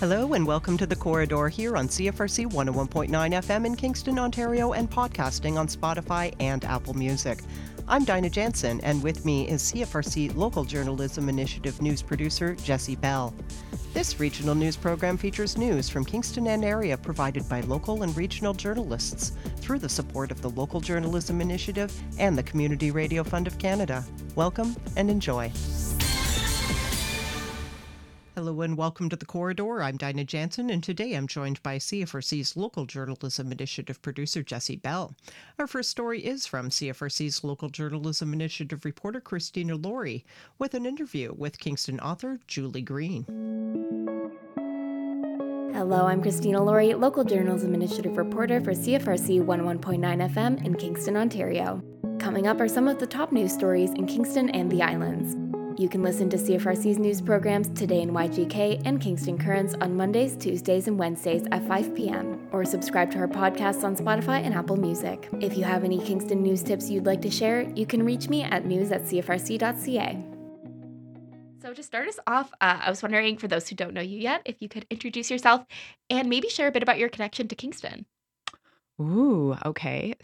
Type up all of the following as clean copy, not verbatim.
Hello and welcome to The Corridor here on CFRC 101.9 FM in Kingston, Ontario, and podcasting on Spotify and Apple Music. I'm Dinah Jansen, and with me is CFRC Local Journalism Initiative news producer Jessie Bell. This regional news program features news from Kingston and area provided by local and regional journalists through the support of the Local Journalism Initiative and the Community Radio Fund of Canada. Welcome and enjoy. Hello and welcome to The Corridor. I'm Dinah Jansen, and today I'm joined by CFRC's Local Journalism Initiative producer Jessie Bell. Our first story is from CFRC's Local Journalism Initiative reporter Christina Laurie with an interview with Kingston author Julie Green. Hello, I'm Christina Laurie, Local Journalism Initiative reporter for CFRC 101.9 FM in Kingston, Ontario. Coming up are some of the top news stories in Kingston and the Islands. You can listen to CFRC's news programs Today in YGK and Kingston Currents on Mondays, Tuesdays, and Wednesdays at 5 p.m. or subscribe to our podcasts on Spotify and Apple Music. If you have any Kingston news tips you'd like to share, you can reach me at news@cfrc.ca. So to start us off, I was wondering, for those who don't know you yet, if you could introduce yourself and maybe share a bit about your connection to Kingston. Ooh, okay.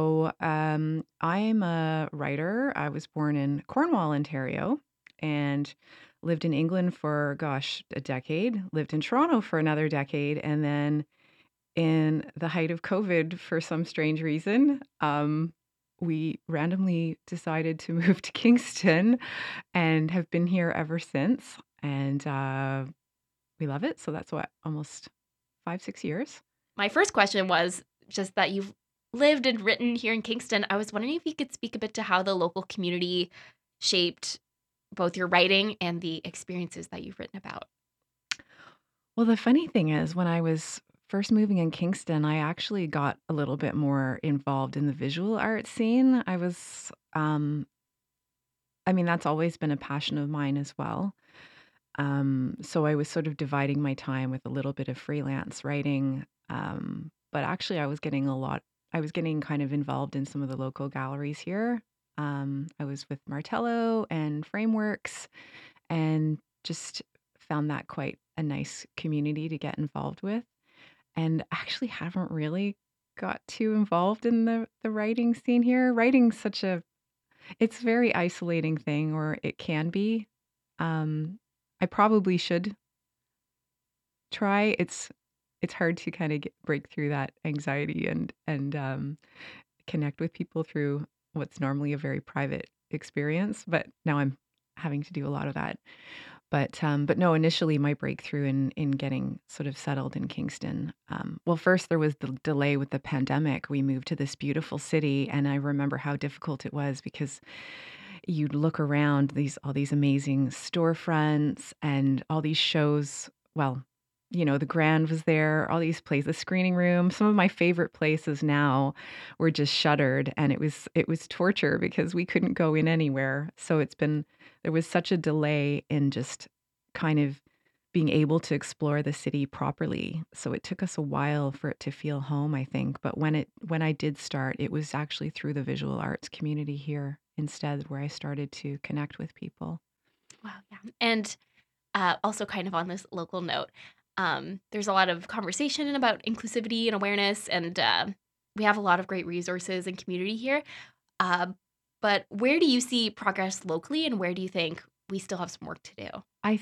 I'm a writer. I was born in Cornwall, Ontario, and lived in England for, gosh, a decade, lived in Toronto for another decade, and then in the height of COVID, for some strange reason, we randomly decided to move to Kingston and have been here ever since. And we love it. So that's what, almost 5, 6 years. My first question was just that you've lived and written here in Kingston. I was wondering if you could speak a bit to how the local community shaped both your writing and the experiences that you've written about. Well, the funny thing is, when I was first moving in Kingston, I actually got a little bit more involved in the visual art scene. I mean, that's always been a passion of mine as well. So I was sort of dividing my time with a little bit of freelance writing. But actually, I was getting kind of involved in some of the local galleries here. I was with Martello and Frameworks and just found that quite a nice community to get involved with. And actually haven't really got too involved in the writing scene here. Writing's such a it's a very isolating thing, or it can be. Um, I probably should try. It's hard to kind of break through that anxiety and connect with people through what's normally a very private experience. But now I'm having to do a lot of that. But no, initially my breakthrough in getting sort of settled in Kingston. Well, first there was the delay with the pandemic. We moved to this beautiful city, and I remember how difficult it was because you'd look around all these amazing storefronts and all these shows. Well, the Grand was there, all these places, the screening room. Some of my favorite places now were just shuttered, and it was torture because we couldn't go in anywhere. So there was such a delay in just kind of being able to explore the city properly. So it took us a while for it to feel home, I think. But when I did start, it was actually through the visual arts community here instead where I started to connect with people. Wow, yeah. And also, kind of on this local note, there's a lot of conversation about inclusivity and awareness, and we have a lot of great resources and community here. Uh, but where do you see progress locally, and where do you think we still have some work to do?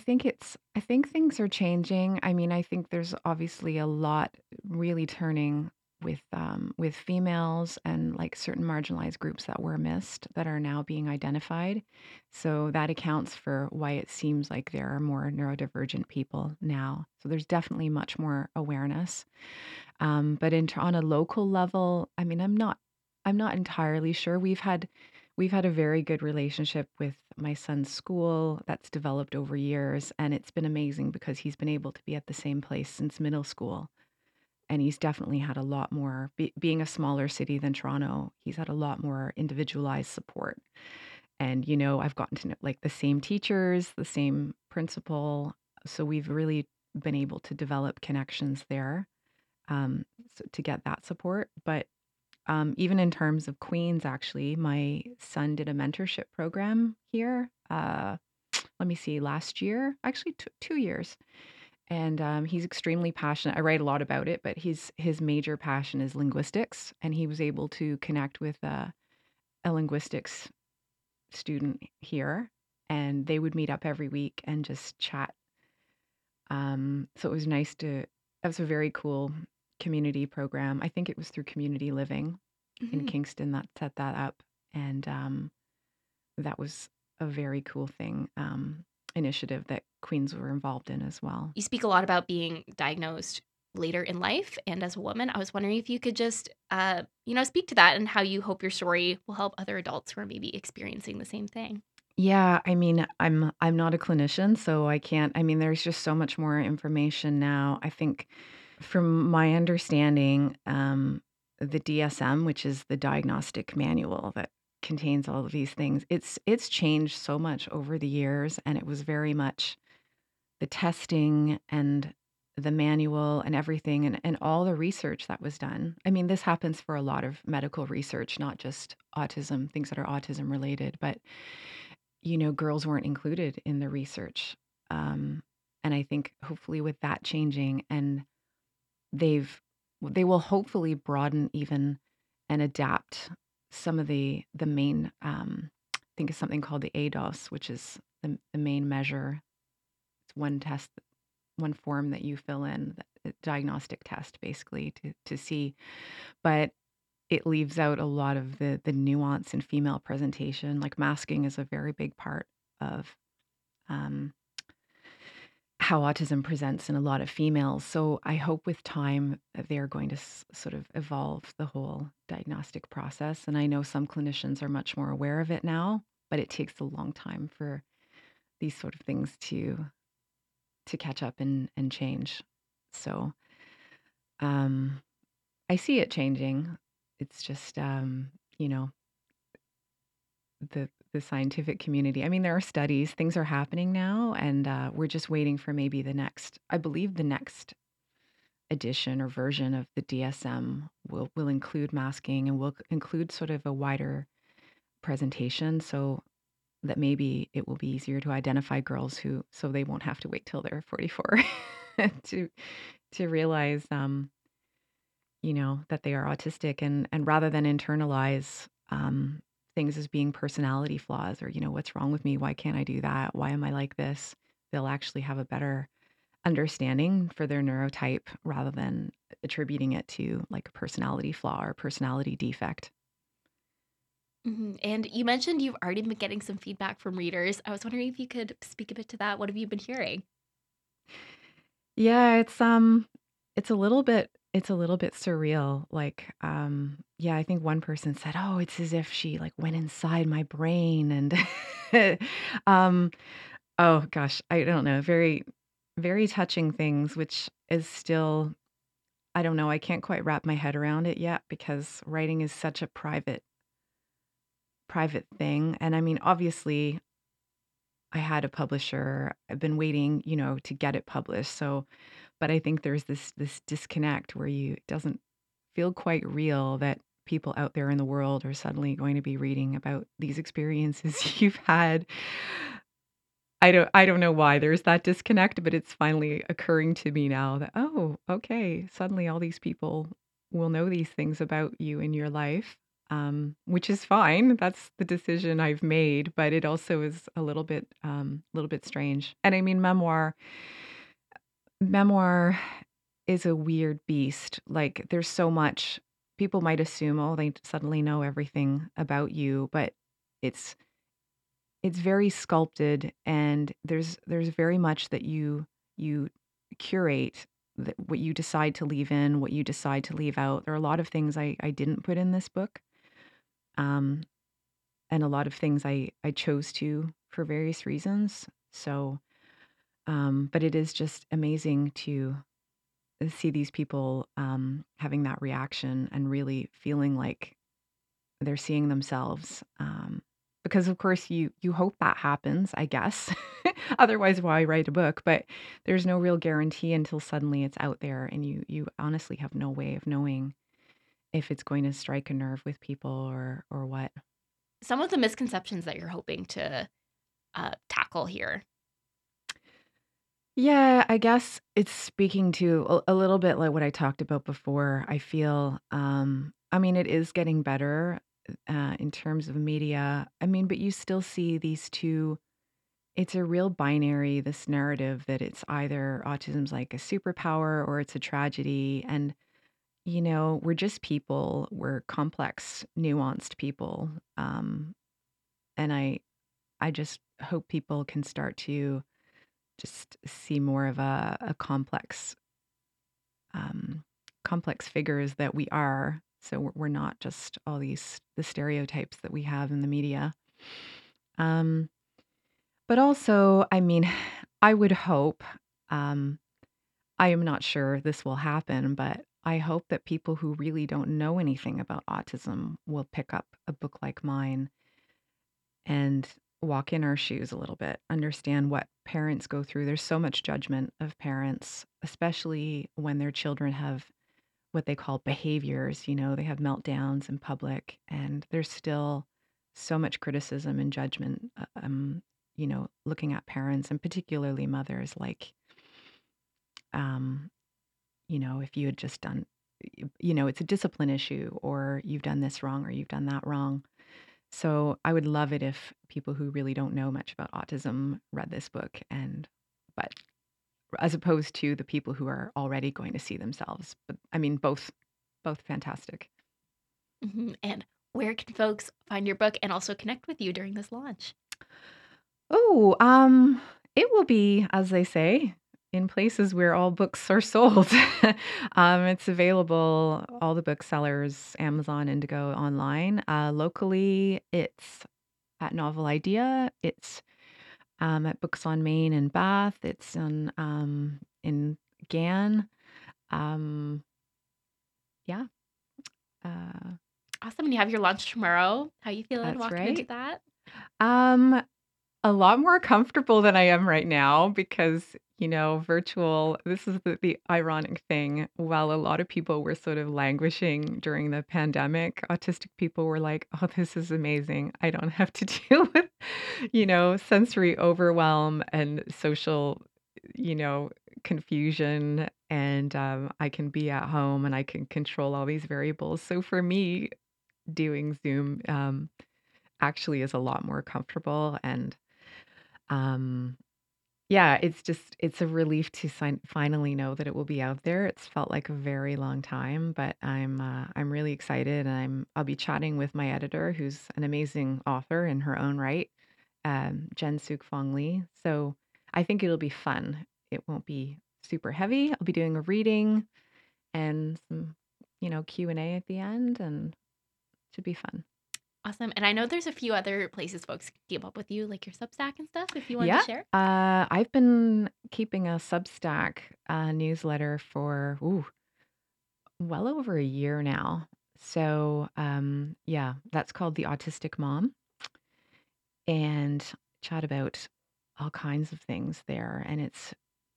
I think things are changing. I mean, I think there's obviously a lot really turning with females and like certain marginalized groups that were missed that are now being identified. So that accounts for why it seems like there are more neurodivergent people now. So there's definitely much more awareness. But on a local level, I mean, I'm not entirely sure. We've had a very good relationship with my son's school that's developed over years, and it's been amazing because he's been able to be at the same place since middle school. And he's definitely had a lot more, being a smaller city than Toronto, he's had a lot more individualized support. And, I've gotten to know like the same teachers, the same principal. So we've really been able to develop connections there, to get that support. But even in terms of Queens, actually, my son did a mentorship program here. Let me see, last year, actually 2 years. And he's extremely passionate. I write a lot about it, but his major passion is linguistics, and he was able to connect with a linguistics student here, and they would meet up every week and just chat. So it was nice to. That was a very cool community program. I think it was through Community Living in Mhm. Kingston that set that up, and that was a very cool thing, initiative that Queens were involved in as well. You speak a lot about being diagnosed later in life and as a woman. I was wondering if you could just, speak to that and how you hope your story will help other adults who are maybe experiencing the same thing. Yeah, I mean, I'm not a clinician, so I can't. I mean, there's just so much more information now. I think from my understanding, the DSM, which is the diagnostic manual that contains all of these things, it's changed so much over the years, and it was very much the testing and the manual and everything and all the research that was done. I mean, this happens for a lot of medical research, not just autism, things that are autism related, but girls weren't included in the research. Um, and I think hopefully with that changing and they've they will hopefully broaden even and adapt some of the main I think it's something called the ADOS, which is the main measure. It's one test, one form that you fill in, a diagnostic test basically to see. But it leaves out a lot of the nuance in female presentation. Like masking is a very big part of um, how autism presents in a lot of females. So I hope with time that they're going to sort of evolve the whole diagnostic process. And I know some clinicians are much more aware of it now, but it takes a long time for these sort of things to catch up and change. So um, I see it changing. It's just you know the scientific community. I mean, there are studies, things are happening now, and we're just waiting for maybe I believe the next edition or version of the DSM will include masking and will include sort of a wider presentation so that maybe it will be easier to identify girls who so they won't have to wait till they're 44 to to realize that they are autistic and rather than internalize things as being personality flaws or what's wrong with me, why can't I do that, why am I like this, they'll actually have a better understanding for their neurotype rather than attributing it to like a personality flaw or personality defect. Mhm. And you mentioned you've already been getting some feedback from readers. I was wondering if you could speak a bit to that. What have you been hearing? Yeah, it's a little bit surreal. Like, yeah, I think one person said, "Oh, it's as if she like went inside my brain," and um, oh gosh, I don't know, very, very touching things, which is still, I don't know, I can't quite wrap my head around it yet because writing is such a private thing. And I mean, obviously, I had a publisher. I've been waiting, to get it published. So, but I think there's this disconnect where it doesn't feel quite real that people out there in the world are suddenly going to be reading about these experiences you've had. I don't know why there's that disconnect, but it's finally occurring to me now that, oh, okay, suddenly all these people will know these things about you in your life, which is fine. That's the decision I've made, but it also is a little bit strange. And I mean, memoir is a weird beast. Like, there's so much people might assume, oh, they suddenly know everything about you, but it's it's very sculpted and there's very much that you curate that what you decide to leave in, what you decide to leave out. There are a lot of things I didn't put in this book, um, and a lot of things I chose to for various reasons. So, but it is just amazing to see these people having that reaction and really feeling like they're seeing themselves, because of course you hope that happens, I guess. Otherwise, why write a book? But there's no real guarantee until suddenly it's out there, and you honestly have no way of knowing if it's going to strike a nerve with people or what. Some of the misconceptions that you're hoping to tackle here. Yeah, I guess it's speaking to a little bit like what I talked about before. I feel, I mean, it is getting better in terms of media. I mean, but you still see these two. It's a real binary, this narrative that it's either autism's like a superpower or it's a tragedy. And, we're just people. We're complex, nuanced people. And I just hope people can start to just see more of a um, complex figures that we are. So we're not just all the stereotypes that we have in the media. Um, but also, I mean, I would hope, um, I am not sure this will happen, but I hope that people who really don't know anything about autism will pick up a book like mine and walk in our shoes a little bit, understand what parents go through. There's so much judgment of parents, especially when their children have what they call behaviors. They have meltdowns in public, and there's still so much criticism and judgment, looking at parents and particularly mothers, like, um, if you had just done, it's a discipline issue, or you've done this wrong, or you've done that wrong. So I would love it if people who really don't know much about autism read this book, but as opposed to the people who are already going to see themselves. But I mean, both fantastic. And where can folks find your book and also connect with you during this launch? Oh, it will be, as they say, in places where all books are sold. It's available, all the booksellers, Amazon, Indigo, online. Locally, it's at Novel Idea. It's at Books on Main in Bath. It's in Gan. Um, yeah, uh, Awesome. And you have your launch tomorrow. How you feeling that's walking into right. that? Um, A lot more comfortable than I am right now because, virtual, this is the ironic thing. While a lot of people were sort of languishing during the pandemic, autistic people were like, oh, this is amazing. I don't have to deal with, sensory overwhelm and social, you know, confusion. And I can be at home and I can control all these variables. So for me, doing Zoom actually is a lot more comfortable. And um, yeah, it's a relief to finally know that it will be out there. It's felt like a very long time, but I'm really excited, and I'll be chatting with my editor, who's an amazing author in her own right, Jen Suk Fong Lee. So I think it'll be fun. It won't be super heavy. I'll be doing a reading and some, Q&A at the end, and it should be fun. Awesome. And I know there's a few other places folks can keep up with you, like your Substack and stuff, if you wanted to Yeah, share. I've been keeping a Substack newsletter for well over a year now. So yeah, that's called The Autistic Mom, and chat about all kinds of things there. And it's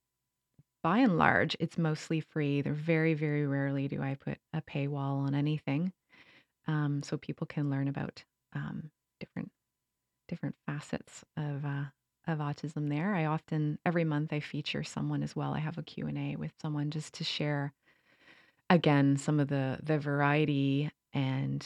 by and large, it's mostly free. They're very, very rarely do I put a paywall on anything, so people can learn about different facets of autism there. I often, every month, I feature someone as well. I have a Q&A with someone just to share, again, some of the variety and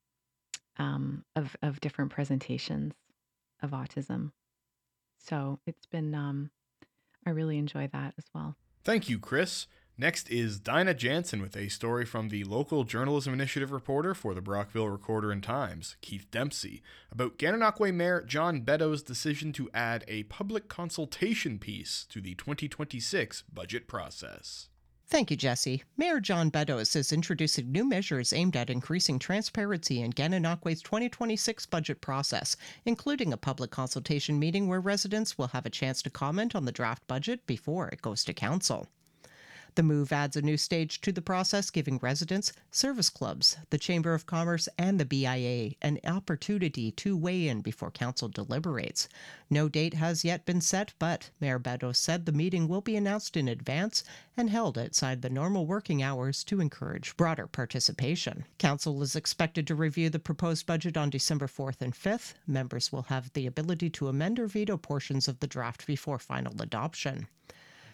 of different presentations of autism. So it's been, I really enjoy that as well. Thank you, Chris. Next is Dinah Jansen with a story from the local journalism initiative reporter for the Brockville Recorder and Times, Keith Dempsey, about Gananoque Mayor John Beddoes' decision to add a public consultation piece to the 2026 budget process. Thank you, Jesse. Mayor John Beddoes is introducing new measures aimed at increasing transparency in Gananoque's 2026 budget process, including a public consultation meeting where residents will have a chance to comment on the draft budget before it goes to council. The move adds a new stage to the process, giving residents, service clubs, the Chamber of Commerce, and the BIA an opportunity to weigh in before council deliberates. No date has yet been set, but Mayor Beddoes said the meeting will be announced in advance and held outside the normal working hours to encourage broader participation. Council is expected to review the proposed budget on December 4th and 5th. Members will have the ability to amend or veto portions of the draft before final adoption.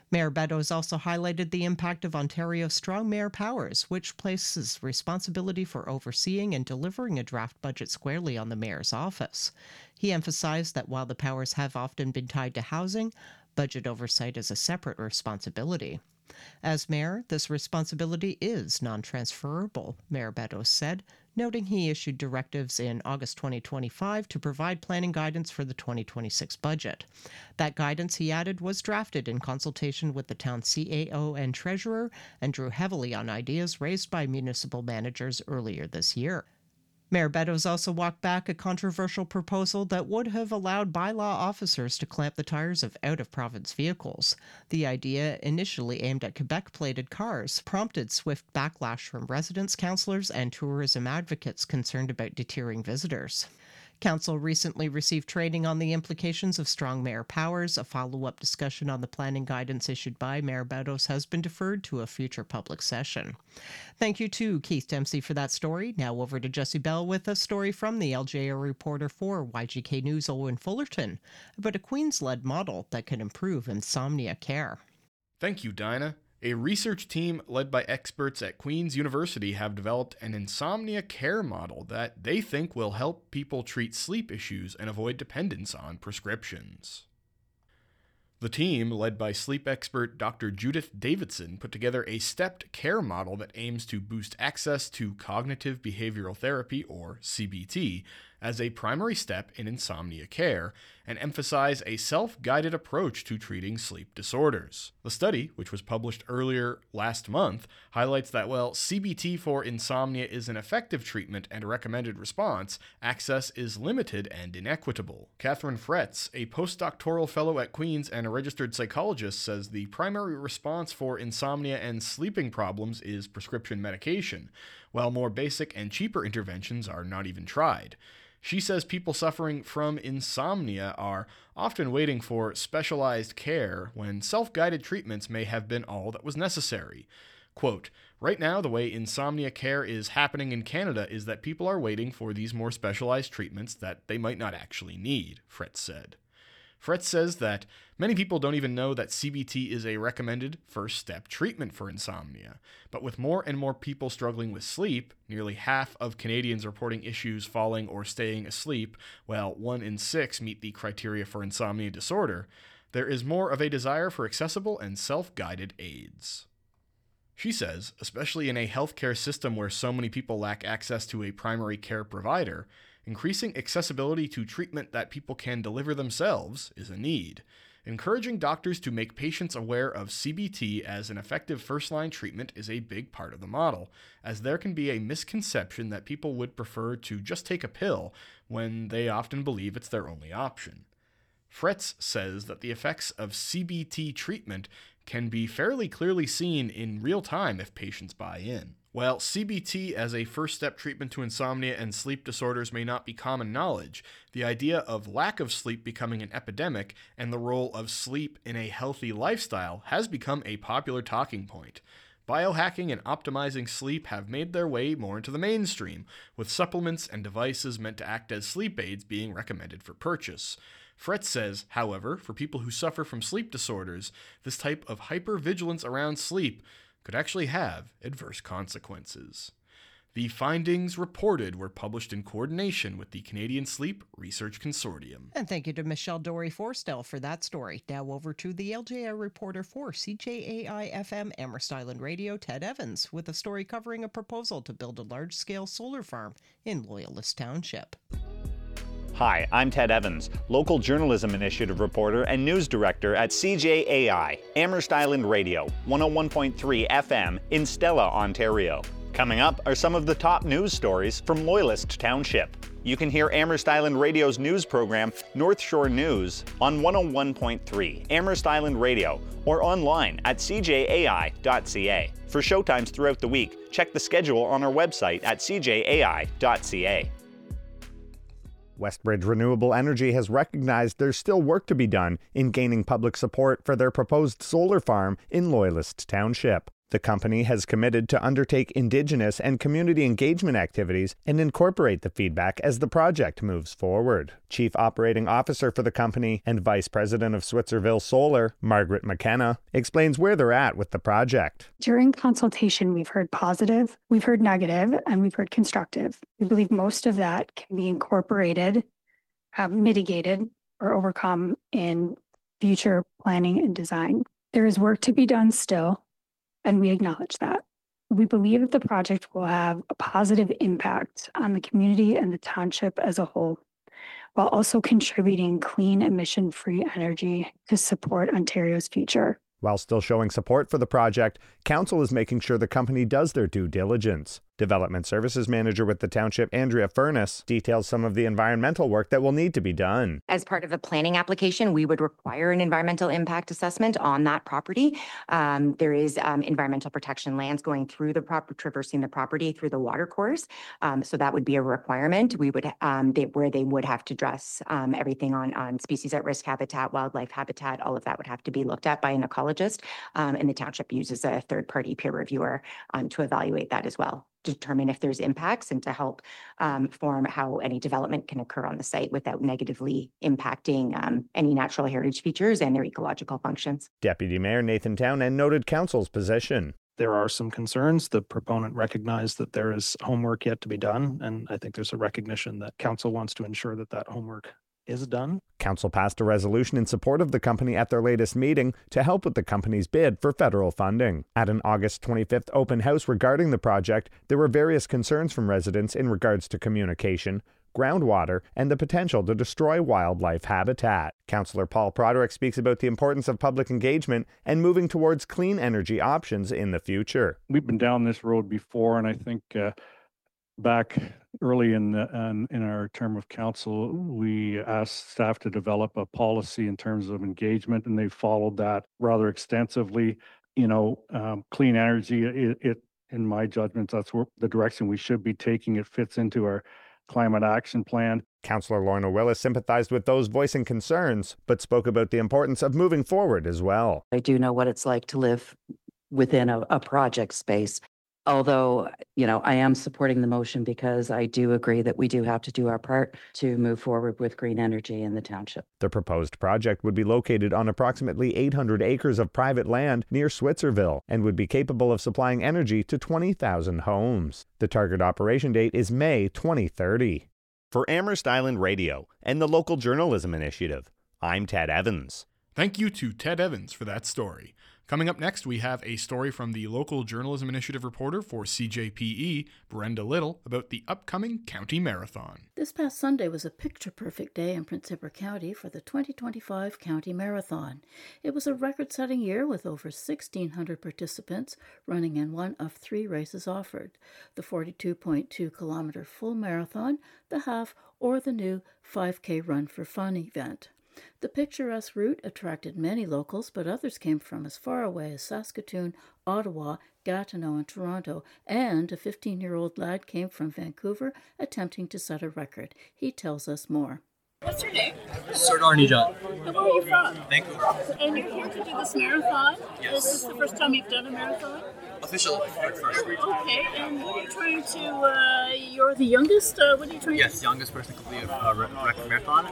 Mayor Beddoes also highlighted the impact of Ontario's strong mayor powers, which places responsibility for overseeing and delivering a draft budget squarely on the mayor's office. He emphasized that while the powers have often been tied to housing, budget oversight is a separate responsibility. As mayor, this responsibility is non-transferable, Mayor Beddoes said, noting he issued directives in August 2025 to provide planning guidance for the 2026 budget. That guidance, he added, was drafted in consultation with the town's CAO and treasurer and drew heavily on ideas raised by municipal managers earlier this year. Mayor Beddoes also walked back a controversial proposal that would have allowed bylaw officers to clamp the tires of out-of-province vehicles. The idea, initially aimed at Quebec-plated cars, prompted swift backlash from residents, councillors, and tourism advocates concerned about deterring visitors. Council recently received training on the implications of strong mayor powers. A follow-up discussion on the planning guidance issued by Mayor Beddoes has been deferred to a future public session. Thank you to Keith Dempsey for that story. Now over to Jesse Bell with a story from the LJA reporter for YGK News Owen Fullerton about a Queens-led model that can improve insomnia care. Thank you, Dinah. A research team led by experts at Queen's University have developed an insomnia care model that they think will help people treat sleep issues and avoid dependence on prescriptions. The team, led by sleep expert Dr. Judith Davidson, put together a stepped care model that aims to boost access to cognitive behavioral therapy, or CBT, as a primary step in insomnia care, and emphasize a self-guided approach to treating sleep disorders. The study, which was published earlier last month, highlights that while CBT for insomnia is an effective treatment and a recommended response, access is limited and inequitable. Catherine Fretz, a postdoctoral fellow at Queen's and a registered psychologist, says the primary response for insomnia and sleeping problems is prescription medication, while more basic and cheaper interventions are not even tried. She says people suffering from insomnia are often waiting for specialized care when self-guided treatments may have been all that was necessary. Quote, "Right now, the way insomnia care is happening in Canada is that people are waiting for these more specialized treatments that they might not actually need," Fretz said. Fretz says that many people don't even know that CBT is a recommended first-step treatment for insomnia. But with more and more people struggling with sleep, nearly half of Canadians reporting issues falling or staying asleep, while 1 in 6 meet the criteria for insomnia disorder, there is more of a desire for accessible and self-guided aids. She says, especially in a healthcare system where so many people lack access to a primary care provider, increasing accessibility to treatment that people can deliver themselves is a need. Encouraging doctors to make patients aware of CBT as an effective first-line treatment is a big part of the model, as there can be a misconception that people would prefer to just take a pill when they often believe it's their only option. Fretz says that the effects of CBT treatment can be fairly clearly seen in real time if patients buy in. While CBT as a first-step treatment to insomnia and sleep disorders may not be common knowledge, the idea of lack of sleep becoming an epidemic and the role of sleep in a healthy lifestyle has become a popular talking point. Biohacking and optimizing sleep have made their way more into the mainstream, with supplements and devices meant to act as sleep aids being recommended for purchase. Fretz says, however, for people who suffer from sleep disorders, this type of hypervigilance around sleep could actually have adverse consequences. The findings reported were published in coordination with the Canadian Sleep Research Consortium. And thank you to Michelle Dory-Forstel for that story. Now over to the LJA reporter for CJAI-FM Amherst Island Radio, Ted Evans, with a story covering a proposal to build a large-scale solar farm in Loyalist Township. Hi, I'm Ted Evans, local journalism initiative reporter and news director at CJAI, Amherst Island Radio, 101.3 FM in Stella, Ontario. Coming up are some of the top news stories from Loyalist Township. You can hear Amherst Island Radio's news program, North Shore News, on 101.3 Amherst Island Radio or online at cjai.ca. For showtimes throughout the week, check the schedule on our website at cjai.ca. Westbridge Renewable Energy has recognized there's still work to be done in gaining public support for their proposed solar farm in Loyalist Township. The company has committed to undertake Indigenous and community engagement activities and incorporate the feedback as the project moves forward. Chief Operating Officer for the company and Vice President of Switzerville Solar, Margaret McKenna, explains where they're at with the project. During consultation, we've heard positive, we've heard negative, and we've heard constructive. We believe most of that can be incorporated, mitigated, or overcome in future planning and design. There is work to be done still, and we acknowledge that. We believe that the project will have a positive impact on the community and the township as a whole, while also contributing clean, emission-free energy to support Ontario's future. While still showing support for the project, Council is making sure the company does their due diligence. Development Services Manager with the Township, Andrea Furness, details some of the environmental work that will need to be done. As part of the planning application, we would require an environmental impact assessment on that property. There is environmental protection lands going through the traversing the property through the water course. So that would be a requirement. We would where they would have to address everything on species at risk habitat, wildlife habitat. All of that would have to be looked at by an ecologist, and the township uses a third-party peer reviewer to evaluate that as well, determine if there's impacts and to help form how any development can occur on the site without negatively impacting any natural heritage features and their ecological functions. Deputy Mayor Nathan Townend noted Council's position. There are some concerns. The proponent recognized that there is homework yet to be done, and I think there's a recognition that Council wants to ensure that that homework is done. Council passed a resolution in support of the company at their latest meeting to help with the company's bid for federal funding. At an August 25th open house regarding the project, there were various concerns from residents in regards to communication, groundwater, and the potential to destroy wildlife habitat. Councillor Paul Broderick speaks about the importance of public engagement and moving towards clean energy options in the future. We've been down this road before, and I think back early in our term of council, we asked staff to develop a policy in terms of engagement, and they followed that rather extensively. Clean energy, it in my judgment, that's the direction we should be taking. It fits into our climate action plan. Councillor Lorna Willis sympathized with those voicing concerns, but spoke about the importance of moving forward as well. I do know what it's like to live within a project space. Although, I am supporting the motion because I do agree that we do have to do our part to move forward with green energy in the township. The proposed project would be located on approximately 800 acres of private land near Switzerville and would be capable of supplying energy to 20,000 homes. The target operation date is May 2030. For Amherst Island Radio and the Local Journalism Initiative, I'm Ted Evans. Thank you to Ted Evans for that story. Coming up next, we have a story from the Local Journalism Initiative reporter for CJPE, Brenda Little, about the upcoming county marathon. This past Sunday was a picture-perfect day in Prince Edward County for the 2025 County Marathon. It was a record-setting year with over 1,600 participants running in one of 3 races offered: the 42.2-kilometer full marathon, the half, or the new 5K Run for Fun event. The picturesque route attracted many locals, but others came from as far away as Saskatoon, Ottawa, Gatineau, and Toronto, and a 15-year-old lad came from Vancouver attempting to set a record. He tells us more. What's your name? Sardar Nijat. And where are you from? Vancouver. And you're here to do this marathon? Yes. Is this the first time you've done a marathon? Officially, first. Okay, and what are you trying to, you're the youngest? What are you trying to? Yes, youngest person to complete a record marathon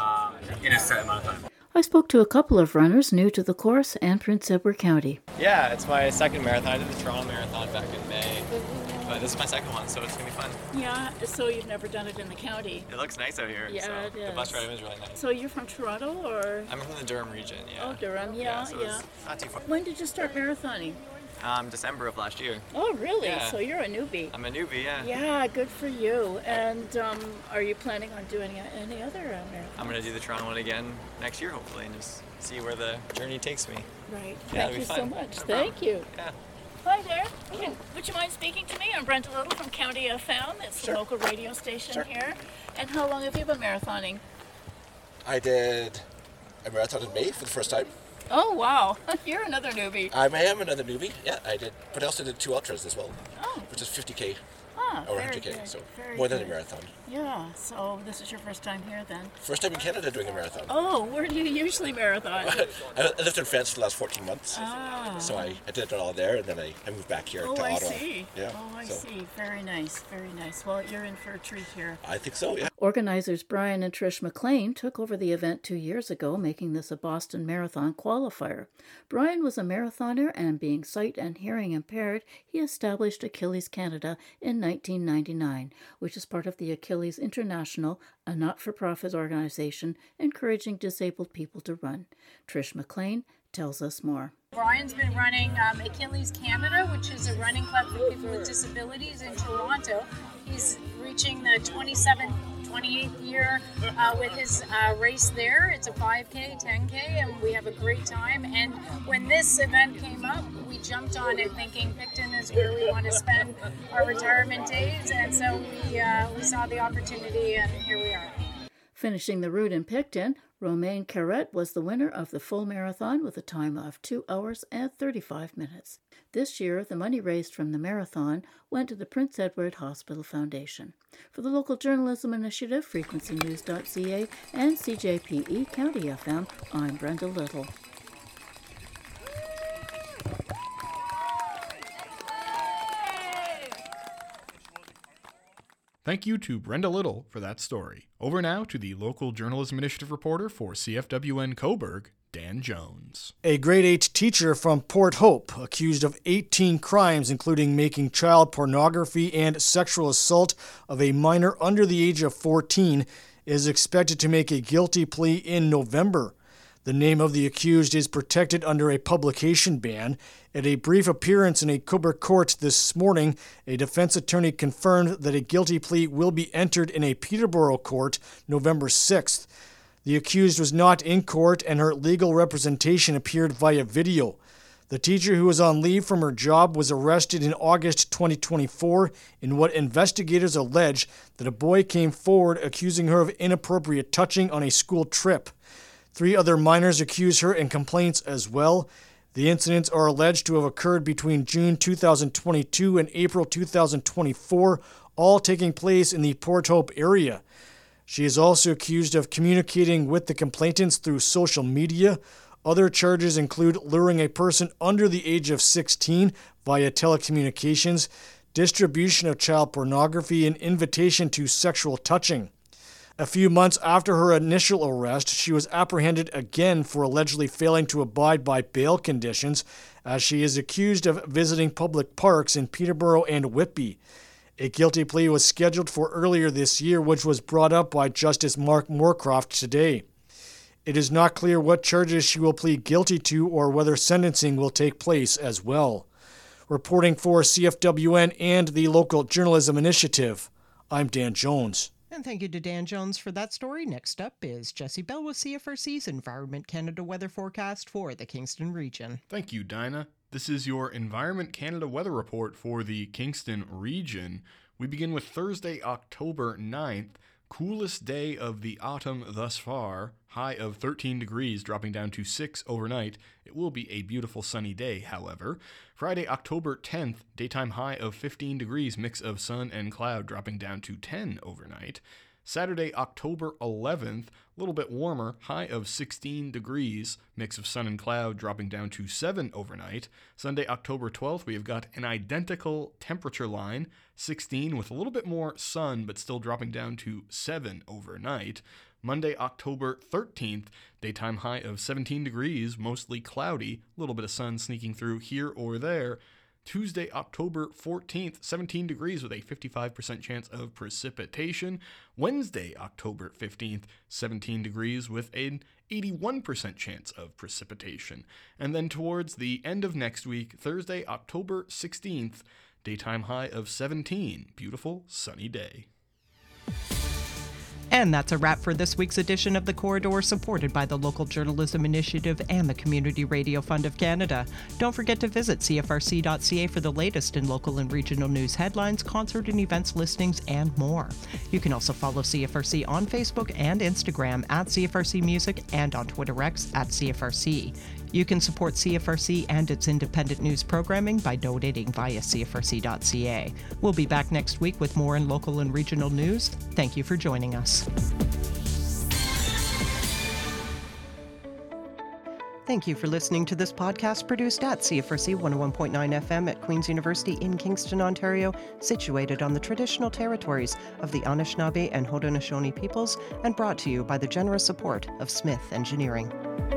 in a set amount of time. I spoke to a couple of runners new to the course and Prince Edward County. Yeah, it's my second marathon. I did the Toronto Marathon back in May, but this is my second one, so it's going to be fun. Yeah, so you've never done it in the county? It looks nice out here. Yeah, so it is. The bus ride was really nice. So you're from Toronto, or? I'm from the Durham region, yeah. Oh, Durham, yeah. So it's not too far. When did you start marathoning? December of last year. Oh, really? Yeah. So you're a newbie. I'm a newbie, yeah. Yeah, good for you. And are you planning on doing any other marathons? I'm going to do the Toronto one again next year, hopefully, and just see where the journey takes me. Right. Yeah, Thank you so much. Thank you. Yeah. Hi there. Would you mind speaking to me? I'm Brenda Little from County FM. It's the local radio station here. And how long have you been marathoning? I did a marathon in May for the first time. Oh, wow. You're another newbie. I am another newbie, yeah, I did. But I also did 2 ultras as well, which is 50K or 100K, good. so Very more than good. a marathon. Yeah, so this is your first time here then? First time in Canada doing a marathon. Oh, where do you usually marathon? I lived in France for the last 14 months. Ah. So I did it all there, and then I moved back here to Ottawa. I see. Yeah, I see. Very nice, very nice. Well, you're in for a treat here. I think so, yeah. Organizers Brian and Trish McLean took over the event 2 years ago, making this a Boston Marathon qualifier. Brian was a marathoner, and being sight and hearing impaired, he established Achilles Canada in 1999, which is part of the Achilles International, a not-for-profit organization encouraging disabled people to run. Trish McLean tells us more. Brian's been running Achilles Canada, which is a running club for people with disabilities in Toronto. He's reaching the 28th year with his race there. It's a 5K, 10K, and we have a great time. And when this event came up, we jumped on it thinking Picton is where we want to spend our retirement days. And so we saw the opportunity, and here we are. Finishing the route in Picton, Romain Carrette was the winner of the full marathon with a time of 2 hours and 35 minutes. This year, the money raised from the marathon went to the Prince Edward Hospital Foundation. For the Local Journalism Initiative, FrequencyNews.ca, and CJPE County FM, I'm Brenda Little. Thank you to Brenda Little for that story. Over now to the Local Journalism Initiative reporter for CFWN Cobourg, Dan Jones. A grade 8 teacher from Port Hope, accused of 18 crimes including making child pornography and sexual assault of a minor under the age of 14, is expected to make a guilty plea in November. The name of the accused is protected under a publication ban. At a brief appearance in a Cobourg court this morning, a defense attorney confirmed that a guilty plea will be entered in a Peterborough court November 6th. The accused was not in court, and her legal representation appeared via video. The teacher, who was on leave from her job, was arrested in August 2024 in what investigators allege that a boy came forward accusing her of inappropriate touching on a school trip. 3 other minors accuse her in complaints as well. The incidents are alleged to have occurred between June 2022 and April 2024, all taking place in the Port Hope area. She is also accused of communicating with the complainants through social media. Other charges include luring a person under the age of 16 via telecommunications, distribution of child pornography, and invitation to sexual touching. A few months after her initial arrest, she was apprehended again for allegedly failing to abide by bail conditions, as she is accused of visiting public parks in Peterborough and Whitby. A guilty plea was scheduled for earlier this year, which was brought up by Justice Mark Moorcroft today. It is not clear what charges she will plead guilty to or whether sentencing will take place as well. Reporting for CFWN and the Local Journalism Initiative, I'm Dan Jones. And thank you to Dan Jones for that story. Next up is Jesse Bell with CFRC's Environment Canada weather forecast for the Kingston region. Thank you, Dinah. This is your Environment Canada weather report for the Kingston region. We begin with Thursday, October 9th. Coolest day of the autumn thus far. High of 13 degrees, dropping down to 6 overnight. It will be a beautiful sunny day, however. Friday, October 10th, daytime high of 15 degrees, mix of sun and cloud, dropping down to 10 overnight. Saturday, October 11th, a little bit warmer, high of 16 degrees, mix of sun and cloud, dropping down to 7 overnight. Sunday, October 12th, we have got an identical temperature line, 16 with a little bit more sun, but still dropping down to 7 overnight. Monday, October 13th, daytime high of 17 degrees, mostly cloudy, a little bit of sun sneaking through here or there. Tuesday, October 14th, 17 degrees with a 55% chance of precipitation. Wednesday, October 15th, 17 degrees with an 81% chance of precipitation. And then towards the end of next week, Thursday, October 16th, daytime high of 17. Beautiful, sunny day. And that's a wrap for this week's edition of The Corridor, supported by the Local Journalism Initiative and the Community Radio Fund of Canada. Don't forget to visit CFRC.ca for the latest in local and regional news headlines, concert and events listings, and more. You can also follow CFRC on Facebook and Instagram at CFRC Music and on Twitter X at CFRC. You can support CFRC and its independent news programming by donating via cfrc.ca. We'll be back next week with more in local and regional news. Thank you for joining us. Thank you for listening to this podcast produced at CFRC 101.9 FM at Queen's University in Kingston, Ontario, situated on the traditional territories of the Anishinaabe and Haudenosaunee peoples, and brought to you by the generous support of Smith Engineering.